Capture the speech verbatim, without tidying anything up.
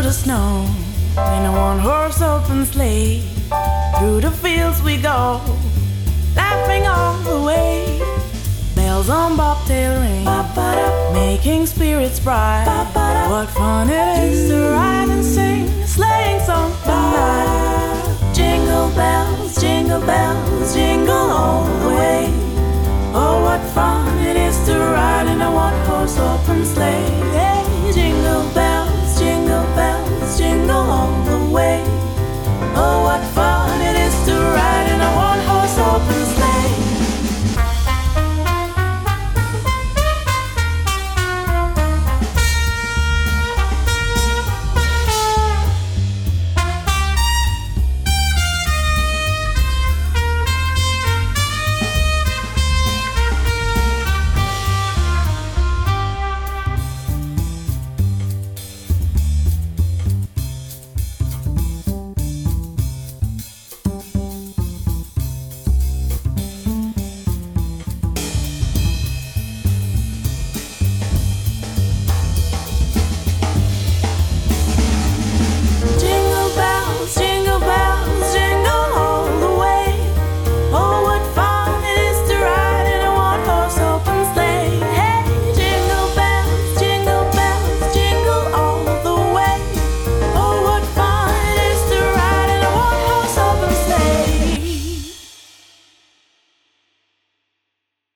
the snow in a one-horse open sleigh. Through the fields we go, laughing all the way. Bells on bobtail ring, making spirits bright. What fun it is to ride and sing a sleighing song tonight. Jingle bells, jingle bells.